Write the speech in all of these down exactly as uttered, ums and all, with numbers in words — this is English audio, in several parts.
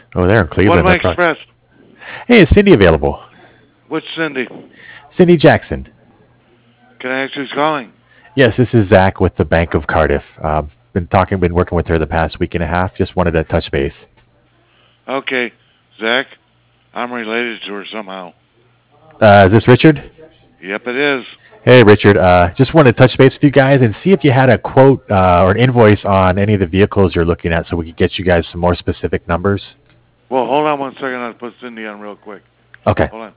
Oh, they're in What Cleveland. am I They're probably. express? Hey, is Cindy available? Which Cindy? Cindy Jackson. Can I ask who's calling? Yes, this is Zach with the Bank of Cardiff. Uh, been talking, been working with her the past week and a half. Just wanted to touch base. Okay, Zach. I'm related to her somehow. Uh, is this Richard? Yep, it is. Hey, Richard. Uh, just wanted to touch base with you guys and see if you had a quote uh, or an invoice on any of the vehicles you're looking at, so we could get you guys some more specific numbers. Well, hold on one second. I'll put Cindy on real quick. Okay. Hold on.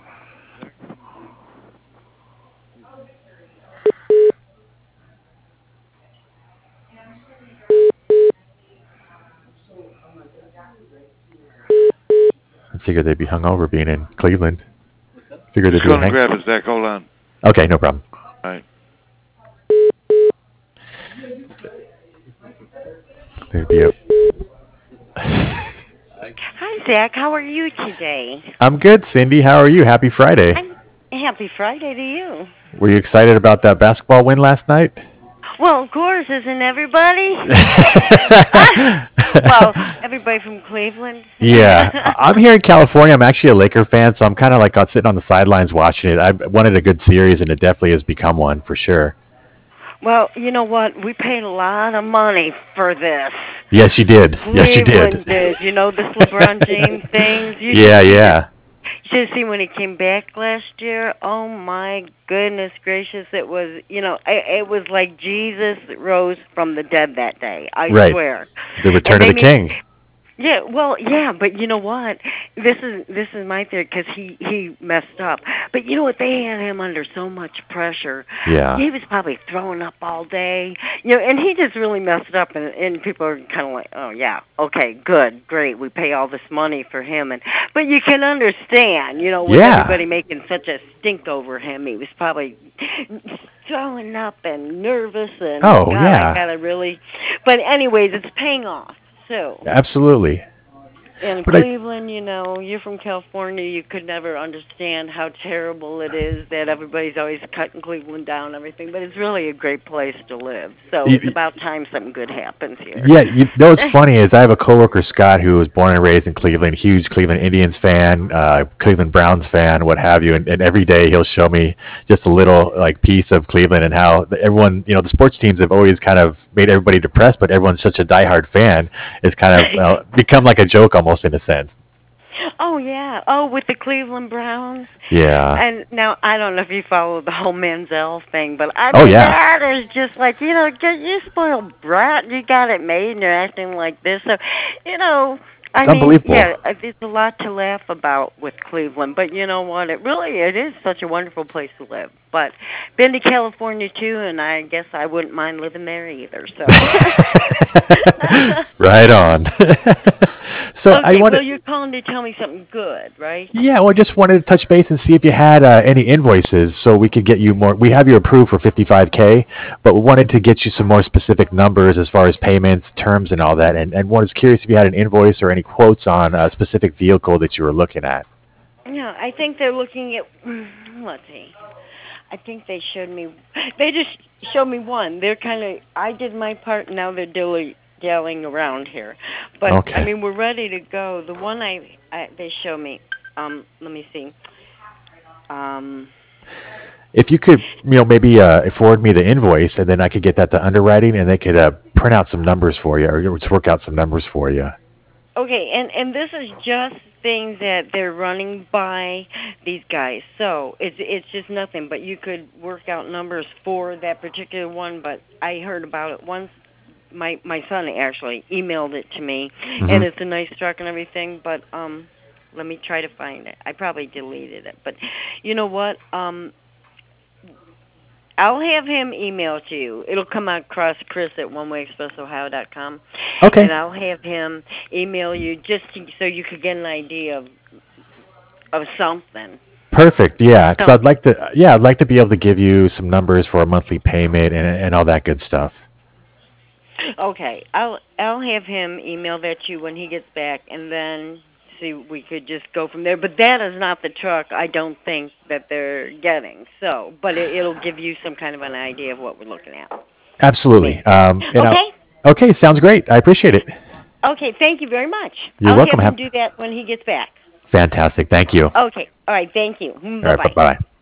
I figured they'd be hungover being in Cleveland. Figured they'd Just be a going to hang. grab it, Zach. Hold on. Okay, no problem. All right. There'd be a. Hi, Zach. How are you today? I'm good, Cindy. How are you? Happy Friday. I'm happy Friday to you. Were you excited about that basketball win last night? Well, of course, isn't everybody? well, everybody from Cleveland. Yeah, I- I'm here in California. I'm actually a Laker fan, so I'm kind of like out sitting on the sidelines watching it. I wanted a good series, and it definitely has become one for sure. well, you know what? We paid a lot of money for this. Yes, you did. Yes, you Cleveland did. did. You know this LeBron James things. You Yeah, should see this. yeah. You should see when he came back last year. Oh my goodness gracious! It was, you know, it, it was like Jesus rose from the dead that day. I Right. swear. The And return of they the made king. Yeah, well, yeah, but you know what? This is this is my theory because he he messed up. But you know what? They had him under so much pressure. Yeah. He was probably throwing up all day, you know, and he just really messed up. And and people are kind of like, oh yeah, okay, good, great. We pay all this money for him, and but you can understand, you know, with Yeah. everybody making such a stink over him, he was probably throwing up and nervous, and Oh, God, I yeah. gotta really. But anyways, it's paying off. So. Absolutely. In But I. Cleveland, you know, you're from California, you could never understand how terrible it is that everybody's always cutting Cleveland down and everything, but it's really a great place to live. So y- it's about time something good happens here. Yeah, you know what's funny is I have a coworker Scott who was born and raised in Cleveland, huge Cleveland Indians fan, uh, Cleveland Browns fan, what have you, and, and every day he'll show me just a little like piece of Cleveland and how the- everyone, you know, the sports teams have always kind of made everybody depressed, but everyone's such a diehard fan, it's kind of uh, become like a joke almost in a sense. Oh yeah. Oh, with the Cleveland Browns. Yeah. And now I don't know if you follow the whole Manziel thing, but I Oh mean yeah. that is just like, you know, get you spoiled brat. You got it made, and you're acting like this. So, you know, I It's mean, unbelievable. yeah, uh, there's a lot to laugh about with Cleveland, but you know what? It really it is such a wonderful place to live. But been to California too, and I guess I wouldn't mind living there either. So. Right on. So I Okay, well wanted. you're calling to tell me something good, right? Yeah, well, I just wanted to touch base and see if you had uh, any invoices so we could get you more. We have you approved for fifty-five K, but we wanted to get you some more specific numbers as far as payments, terms, and all that. And, and was curious if you had an invoice or any quotes on a specific vehicle that you were looking at. Yeah, I think they're looking at. Let's see. I think they showed me. They just showed me one. They're kind of. I did my part. Now they're dilly dallying around here, but I Okay. mean we're ready to go. The one I, I they show me. Um, let me see. Um, If you could, you know, maybe uh, forward me the invoice, and then I could get that to underwriting, and they could uh, print out some numbers for you, or just work out some numbers for you. okay, and and this is just things that they're running by these guys. So it's it's just nothing. But you could work out numbers for that particular one. But I heard about it once. My my son actually emailed it to me, Hmm. and it's a nice truck and everything. But um, let me try to find it. I probably deleted it. But you know what? Um, I'll have him email to you. It'll come across Chris at one way express ohio dot com, Okay. and I'll have him email you just to, so you could get an idea of of something. Perfect. Yeah, because I'd Something. like to. Yeah, I'd like to be able to give you some numbers for a monthly payment and and all that good stuff. Okay, I'll I'll have him email that to you when he gets back, and then see we could just go from there. But that is not the truck. I don't think that they're getting. So, but it, it'll give you some kind of an idea of what we're looking at. Absolutely. Maybe. Um, and I, Okay. okay, sounds great. I appreciate it. Okay, thank you very much. You're I'll welcome. have Have him do that when he gets back. fantastic. Thank you. Okay, all right, thank you. All right, Bye-bye. bye bye.